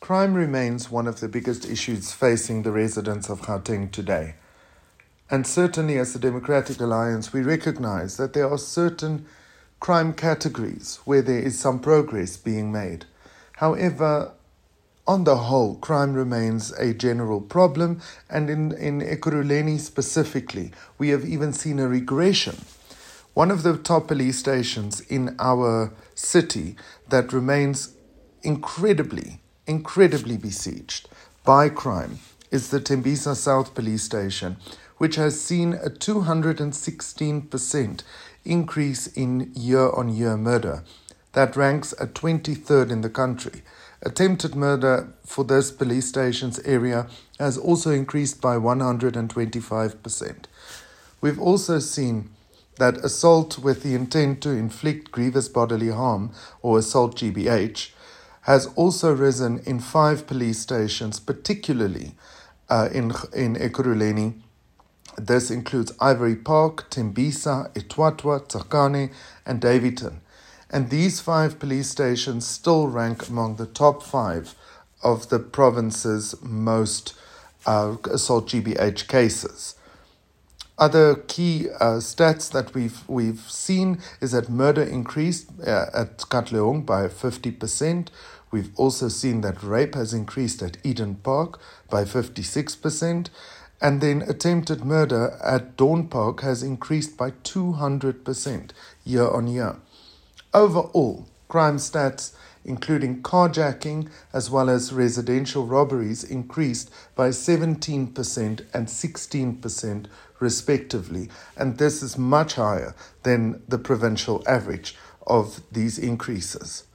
Crime remains one of the biggest issues facing the residents of Gauteng today. And certainly as the Democratic Alliance, we recognize that there are certain crime categories where there is some progress being made. However, on the whole, crime remains a general problem, and in Ekurhuleni specifically, we have even seen a regression. One of the top police stations in our city that remains incredibly besieged by crime is the Tembisa South Police Station, which has seen a 216% increase in year-on-year murder. That ranks at 23rd in the country. Attempted murder for this police station's area has also increased by 125%. We've also seen that assault with the intent to inflict grievous bodily harm, or assault GBH, has also risen in 5 police stations, particularly in Ekurhuleni. This includes Ivory Park, Tembisa, Etwatwa, Tsakane, and Daveyton. And these 5 police stations still rank among the top 5 of the province's most assault GBH cases. Other key stats that we've seen is that murder increased at Katlehong by 50%. We've also seen that rape has increased at Eden Park by 56%. And then attempted murder at Dawn Park has increased by 200% year on year. Overall, crime stats, including carjacking as well as residential robberies, increased by 17% and 16% respectively. And this is much higher than the provincial average of these increases.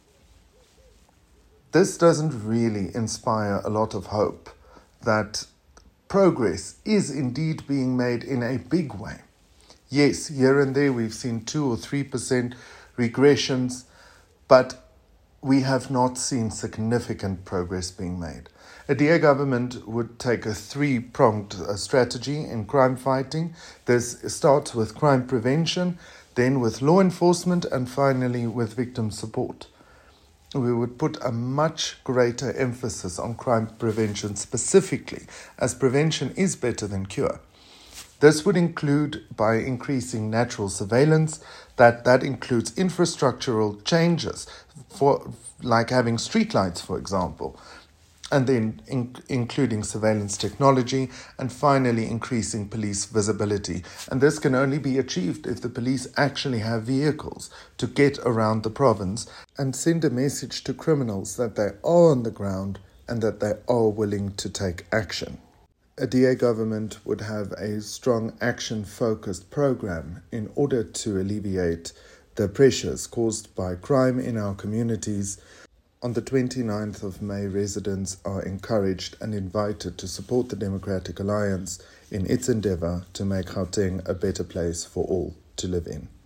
This doesn't really inspire a lot of hope that progress is indeed being made in a big way. Yes, here and there we've seen 2 or 3% regressions, but we have not seen significant progress being made. A DA government would take a 3-pronged strategy in crime fighting. This starts with crime prevention, then with law enforcement, and finally with victim support. We would put a much greater emphasis on crime prevention specifically, as prevention is better than cure. This would include by increasing natural surveillance, that includes infrastructural changes, like having streetlights, for example, and then including surveillance technology, and finally increasing police visibility. And this can only be achieved if the police actually have vehicles to get around the province and send a message to criminals that they are on the ground and that they are willing to take action. A DA government would have a strong action-focused program in order to alleviate the pressures caused by crime in our communities. On the 29th of May, residents are encouraged and invited to support the Democratic Alliance in its endeavour to make Gauteng a better place for all to live in.